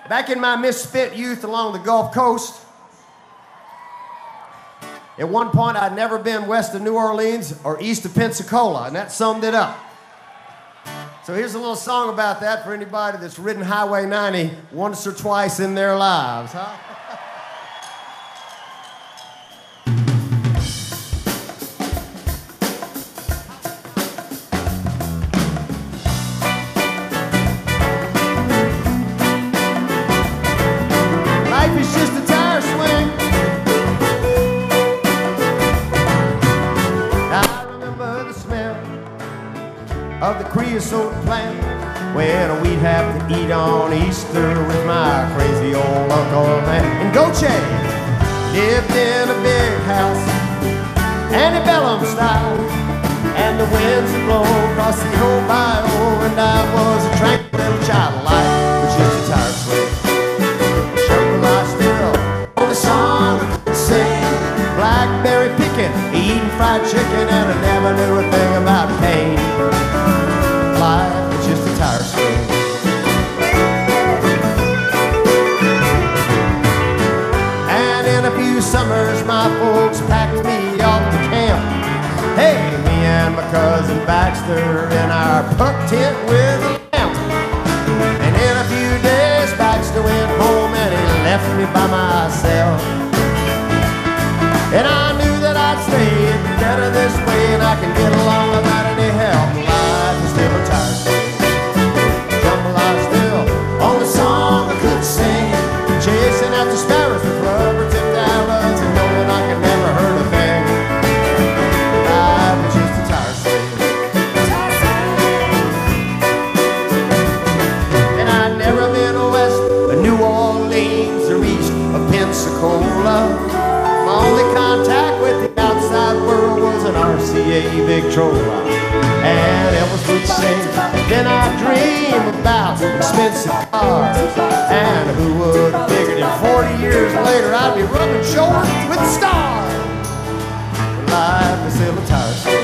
Back in my misfit youth along the Gulf Coast, at one point I'd never been west of New Orleans or east of Pensacola, and that summed it up. So here's a little song about that for anybody that's ridden Highway 90 once or twice in their lives, huh? Life is just a tire swing. I remember the smell of the creosote plant when we'd have to eat on Easter with my crazy old Uncle Man. And Goche lived in a big house, antebellum style, and the winds would blow across the old bayou, and I was a tranquil little child. Life was just a tire swing. The song I could sing, blackberry picking, eating fried chicken, and I never knew a thing about pain. Life was just a tire swing. And in a few summers my folks packed me off to camp. Hey, me and my cousin Baxter in our puck tent with a lamp. And in a few days Baxter went home and he left me by myself. And I knew that I'd stay better this way, and I can get along without any help. Life is still a tire swing. Jambalaya still, only song I could sing. Chasing after sparrows with rubber-tipped arrows and knowing I could never hurt a thing. Life was just a tire swing. And I'd never been west of New Orleans or east of Pensacola. My only contact with the outside world was an RCA Victrola. And Elvis would sing, then I'd dream about expensive cars. And who would have figured in 40 years later I'd be rubbing shoulders with the stars. Life is still a tire swing.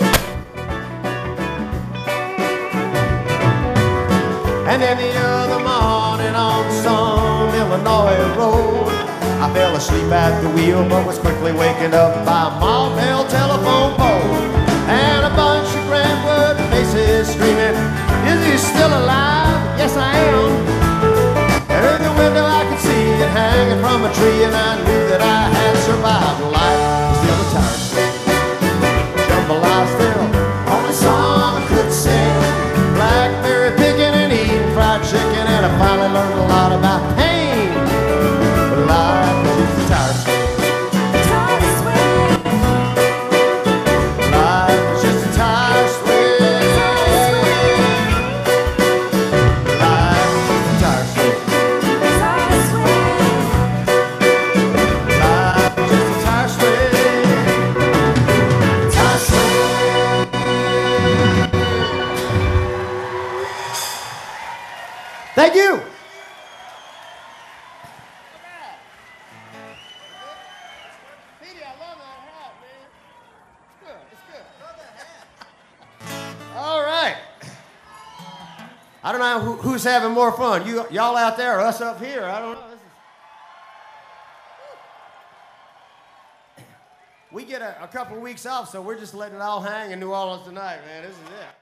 And then the other morning on some Illinois road, I fell asleep at the wheel, but was quickly wakened up by a Maumelle telephone pole. And a bunch of Grandwood faces screaming, "Is he still alive?" "Yes, I am." And in the window I could see it hanging from a tree, and I knew that I had survived. Life was still a tire swing. Jambalaya still, only song I could sing. Blackberry picking and eating fried chicken, and I finally learned a lot about pain. Life is just a tire swing. Tire swing. Life is just a tire swing. Life is just a tire swing. Tire swing. Life is just a tire swing. Tire swing. Thank you. All right. I don't know who's having more fun. Y'all out there or us up here? I don't know. We get a couple of weeks off, so we're just letting it all hang in New Orleans tonight, man. This is it.